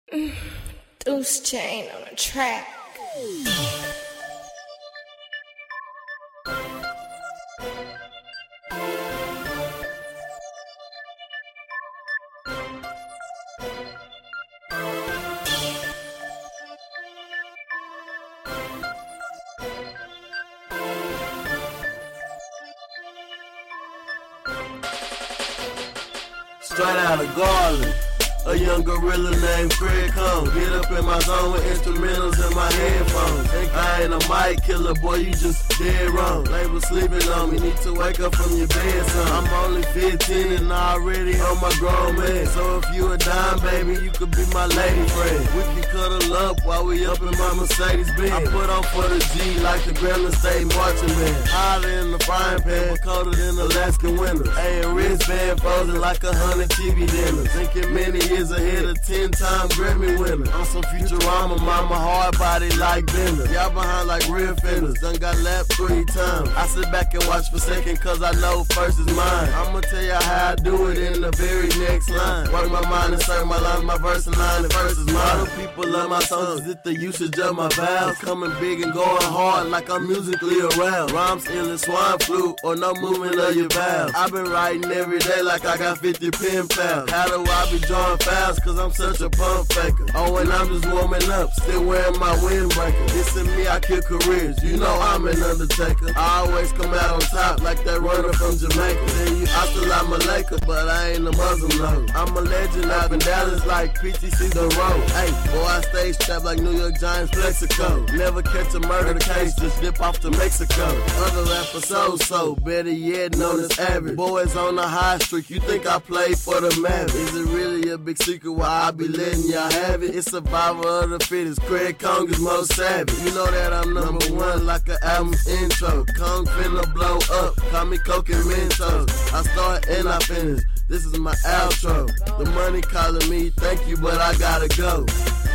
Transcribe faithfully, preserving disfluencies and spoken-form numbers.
Deuce Chain on a track. Straight out of Garland, a young gorilla named Craig Combs. Get up in my zone with instrumentals in my headphones. I ain't a mic killer, boy, you just dead wrong. Label sleeping on me, need to wake up from your bed, son. I'm only fifteen and already on my grown man. So if you a dime, baby, you could be my lady friend. We can cuddle up while we up in my Mercedes Benz. I put on for the G like the Gremlin State marching band. Hotter in the frying pan, but colder than Alaskan winters. Ayy, wristband frozen like a hundred T V dinners. Thinking many years ahead of ten-time Grammy winner. I'm some Futurama, mama hard body like Bender. Y'all behind like real fenders, done got lapped three times. I sit back and watch for second cause I know first is mine. I'ma tell y'all how I do it in the very next line. Work my mind and serve my lines, my verse and line, the verse is mine. All the people love my songs, is it the usage of my vowels? Coming big and going hard like I'm musically around. Rhymes ill as swine flu or no movement of your valves. I've been writing every day like I got fifty pen pals. How do I be drawing fouls? Cause I'm such a pump faker. Oh, and I'm just warming up, still wearing my windbreaker. This and me, I kill careers, you know I'm an undertaker. I always come out on top like that runner from Jamaica. Then you I still like Malika, but I ain't a Muslim, no. I'm a legend out in Dallas like P T C the road. Hey, boy, I stay strapped like New York Giants Plexico. Never catch a murder case, just dip off to Mexico. Other rapper so-so, better yet known as average. Boys on the high streak, you think I play for the Mavericks? Is it really a big secret why I be letting y'all have it? It's survival of the fittest, Craig Combs is most savage. You know that I'm number one like an album's intro. Kong finna blow up, call me Coke and Mentos. I start and I finish, this is my outro. The money calling me, thank you, but I gotta go.